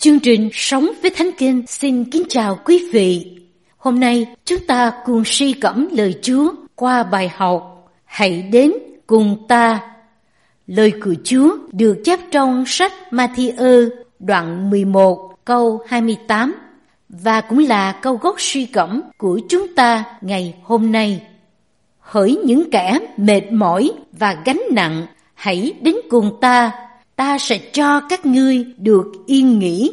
Chương trình Sống với Thánh Kinh xin kính chào quý vị. Hôm nay chúng ta cùng suy gẫm lời Chúa qua bài học Hãy đến cùng ta. Lời của Chúa được chép trong sách Ma-thi-ơ đoạn 11 câu 28 và cũng là câu gốc suy gẫm của chúng ta ngày hôm nay. Hỡi những kẻ mệt mỏi và gánh nặng, hãy đến cùng ta, ta sẽ cho các ngươi được yên nghỉ.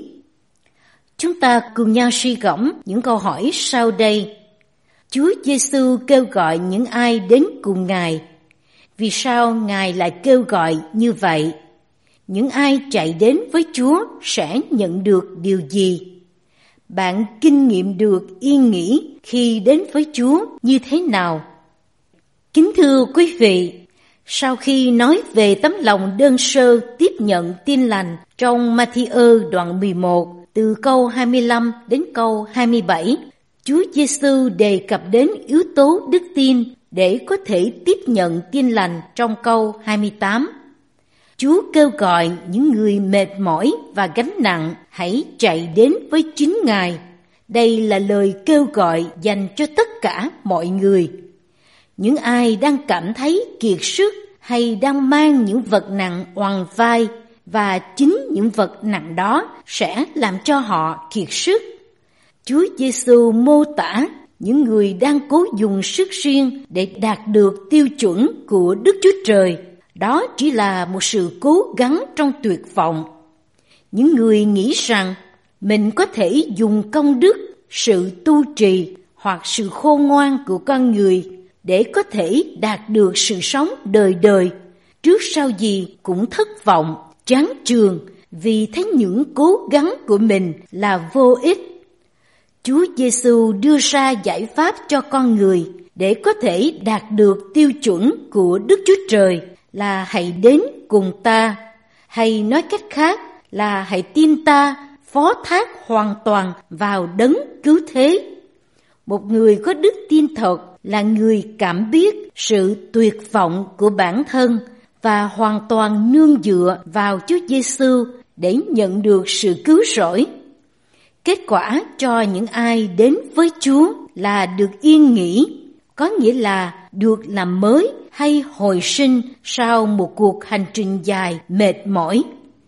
Chúng ta cùng nhau suy gẫm những câu hỏi sau đây. Chúa Giêsu kêu gọi những ai đến cùng Ngài. Vì sao Ngài lại kêu gọi như vậy? Những ai chạy đến với Chúa sẽ nhận được điều gì? Bạn kinh nghiệm được yên nghỉ khi đến với Chúa như thế nào? Kính thưa quý vị, sau khi nói về tấm lòng đơn sơ tiếp nhận tin lành trong Ma-thi-ơ đoạn 11 từ câu 25 đến câu 27, Chúa Giêsu đề cập đến yếu tố đức tin để có thể tiếp nhận tin lành trong câu 28. Chúa kêu gọi những người mệt mỏi và gánh nặng hãy chạy đến với chính Ngài. Đây là lời kêu gọi dành cho tất cả mọi người. Những ai đang cảm thấy kiệt sức hay đang mang những vật nặng oằn vai, và chính những vật nặng đó sẽ làm cho họ kiệt sức. Chúa Giêsu mô tả những người đang cố dùng sức riêng để đạt được tiêu chuẩn của Đức Chúa Trời. Đó chỉ là một sự cố gắng trong tuyệt vọng. Những người nghĩ rằng mình có thể dùng công đức, sự tu trì hoặc sự khôn ngoan của con người để có thể đạt được sự sống đời đời, trước sau gì cũng thất vọng, chán chường vì thấy những cố gắng của mình là vô ích. Chúa Giêsu đưa ra giải pháp cho con người để có thể đạt được tiêu chuẩn của Đức Chúa Trời là hãy đến cùng ta, hay nói cách khác là hãy tin ta, phó thác hoàn toàn vào đấng cứu thế. Một người có đức tin thật là người cảm biết sự tuyệt vọng của bản thân và hoàn toàn nương dựa vào Chúa Giêsu để nhận được sự cứu rỗi. Kết quả cho những ai đến với Chúa là được yên nghỉ, có nghĩa là được làm mới hay hồi sinh sau một cuộc hành trình dài mệt mỏi.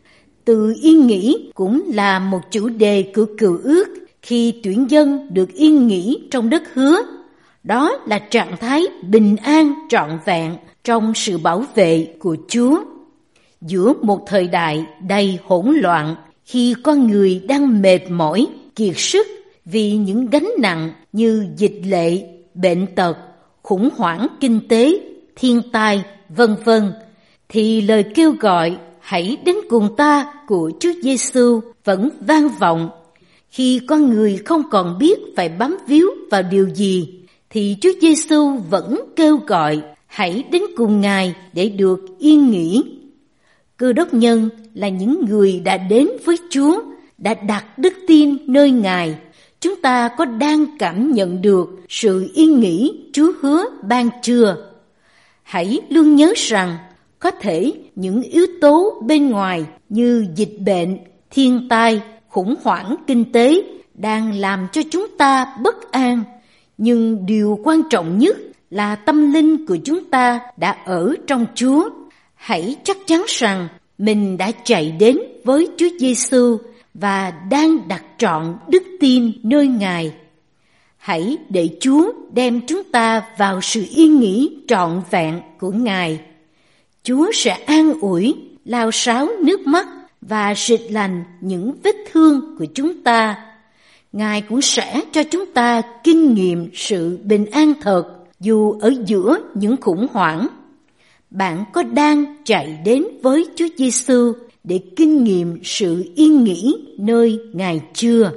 Từ yên nghỉ cũng là một chủ đề của Cựu Ước khi tuyển dân được yên nghỉ trong đất hứa. Đó là trạng thái bình an trọn vẹn trong sự bảo vệ của Chúa. Giữa một thời đại đầy hỗn loạn, khi con người đang mệt mỏi, kiệt sức vì những gánh nặng như dịch lệ, bệnh tật, khủng hoảng kinh tế, thiên tai, vân vân, thì lời kêu gọi hãy đến cùng ta của Chúa Giêsu vẫn vang vọng. Khi con người không còn biết phải bám víu vào điều gì, thì Chúa Giêsu vẫn kêu gọi hãy đến cùng Ngài để được yên nghỉ. Cơ đốc nhân là những người đã đến với Chúa, đã đặt đức tin nơi Ngài. Chúng ta có đang cảm nhận được sự yên nghỉ Chúa hứa ban chưa? Hãy luôn nhớ rằng có thể những yếu tố bên ngoài như dịch bệnh, thiên tai, khủng hoảng kinh tế đang làm cho chúng ta bất an. Nhưng điều quan trọng nhất là tâm linh của chúng ta đã ở trong Chúa. Hãy chắc chắn rằng mình đã chạy đến với Chúa Giêsu và đang đặt trọn đức tin nơi Ngài. Hãy để Chúa đem chúng ta vào sự yên nghỉ trọn vẹn của Ngài. Chúa sẽ an ủi, lau sáo nước mắt và xịt lành những vết thương của chúng ta. Ngài cũng sẽ cho chúng ta kinh nghiệm sự bình an thật dù ở giữa những khủng hoảng. Bạn có đang chạy đến với Chúa Giêsu để kinh nghiệm sự yên nghỉ nơi Ngài chưa?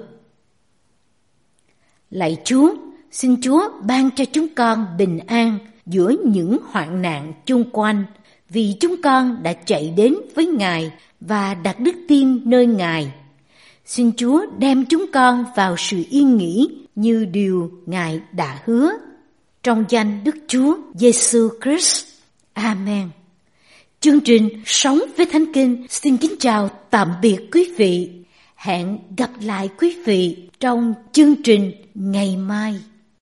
Lạy Chúa, xin Chúa ban cho chúng con bình an giữa những hoạn nạn chung quanh, vì chúng con đã chạy đến với Ngài và đặt đức tin nơi Ngài. Xin Chúa đem chúng con vào sự yên nghỉ như điều Ngài đã hứa. Trong danh Đức Chúa Giêsu Christ. Amen. Chương trình Sống với Thánh Kinh xin kính chào tạm biệt quý vị. Hẹn gặp lại quý vị trong chương trình ngày mai.